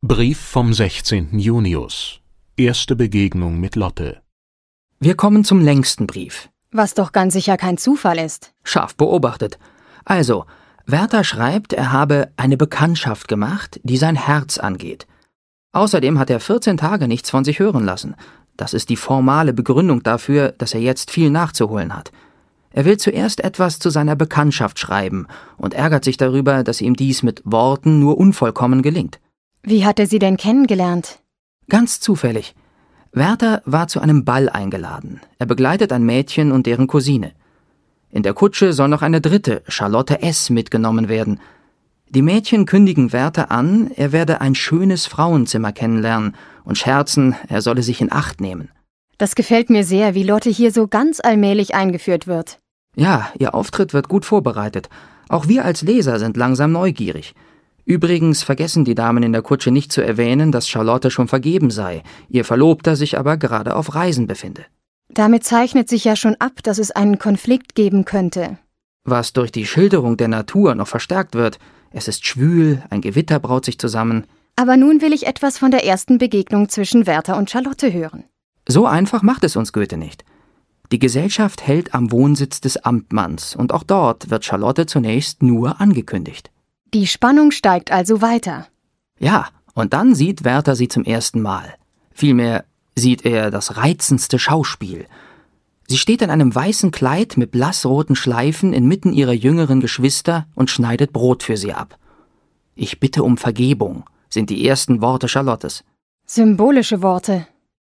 Brief vom 16. Junius. Erste Begegnung mit Lotte. Wir kommen zum längsten Brief. Was doch ganz sicher kein Zufall ist. Scharf beobachtet. Also, Werther schreibt, er habe eine Bekanntschaft gemacht, die sein Herz angeht. Außerdem hat er 14 Tage nichts von sich hören lassen. Das ist die formale Begründung dafür, dass er jetzt viel nachzuholen hat. Er will zuerst etwas zu seiner Bekanntschaft schreiben und ärgert sich darüber, dass ihm dies mit Worten nur unvollkommen gelingt. Wie hat er sie denn kennengelernt? Ganz zufällig. Werther war zu einem Ball eingeladen. Er begleitet ein Mädchen und deren Cousine. In der Kutsche soll noch eine dritte, Charlotte S., mitgenommen werden. Die Mädchen kündigen Werther an, er werde ein schönes Frauenzimmer kennenlernen und scherzen, er solle sich in Acht nehmen. Das gefällt mir sehr, wie Lotte hier so ganz allmählich eingeführt wird. Ja, ihr Auftritt wird gut vorbereitet. Auch wir als Leser sind langsam neugierig. Übrigens vergessen die Damen in der Kutsche nicht zu erwähnen, dass Charlotte schon vergeben sei, ihr Verlobter sich aber gerade auf Reisen befinde. Damit zeichnet sich ja schon ab, dass es einen Konflikt geben könnte. Was durch die Schilderung der Natur noch verstärkt wird. Es ist schwül, ein Gewitter braut sich zusammen. Aber nun will ich etwas von der ersten Begegnung zwischen Werther und Charlotte hören. So einfach macht es uns Goethe nicht. Die Gesellschaft hält am Wohnsitz des Amtmanns und auch dort wird Charlotte zunächst nur angekündigt. Die Spannung steigt also weiter. Ja, und dann sieht Werther sie zum ersten Mal. Vielmehr sieht er das reizendste Schauspiel. Sie steht in einem weißen Kleid mit blassroten Schleifen inmitten ihrer jüngeren Geschwister und schneidet Brot für sie ab. »Ich bitte um Vergebung«, sind die ersten Worte Charlottes. Symbolische Worte.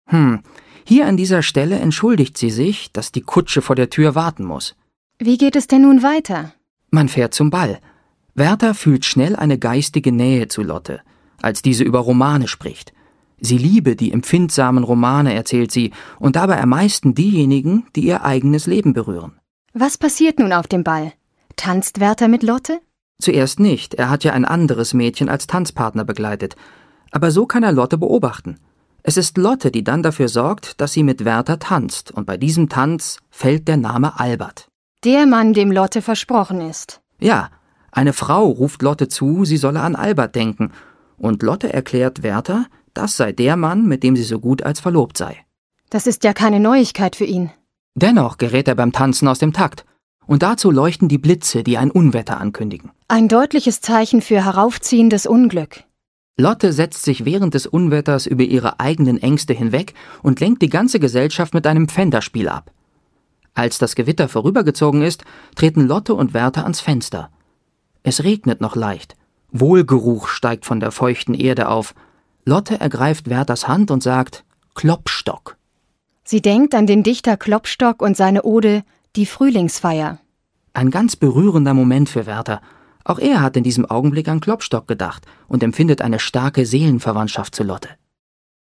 Hier an dieser Stelle entschuldigt sie sich, dass die Kutsche vor der Tür warten muss. Wie geht es denn nun weiter? Man fährt zum Ball. Werther fühlt schnell eine geistige Nähe zu Lotte, als diese über Romane spricht. Sie liebe die empfindsamen Romane, erzählt sie, und dabei am meisten diejenigen, die ihr eigenes Leben berühren. Was passiert nun auf dem Ball? Tanzt Werther mit Lotte? Zuerst nicht, er hat ja ein anderes Mädchen als Tanzpartner begleitet. Aber so kann er Lotte beobachten. Es ist Lotte, die dann dafür sorgt, dass sie mit Werther tanzt, und bei diesem Tanz fällt der Name Albert. Der Mann, dem Lotte versprochen ist. Ja, eine Frau ruft Lotte zu, sie solle an Albert denken, und Lotte erklärt Werther, das sei der Mann, mit dem sie so gut als verlobt sei. Das ist ja keine Neuigkeit für ihn. Dennoch gerät er beim Tanzen aus dem Takt, und dazu leuchten die Blitze, die ein Unwetter ankündigen. Ein deutliches Zeichen für heraufziehendes Unglück. Lotte setzt sich während des Unwetters über ihre eigenen Ängste hinweg und lenkt die ganze Gesellschaft mit einem Pfänderspiel ab. Als das Gewitter vorübergezogen ist, treten Lotte und Werther ans Fenster. Es regnet noch leicht. Wohlgeruch steigt von der feuchten Erde auf. Lotte ergreift Werthers Hand und sagt, Klopstock. Sie denkt an den Dichter Klopstock und seine Ode »Die Frühlingsfeier«. Ein ganz berührender Moment für Werther. Auch er hat in diesem Augenblick an Klopstock gedacht und empfindet eine starke Seelenverwandtschaft zu Lotte.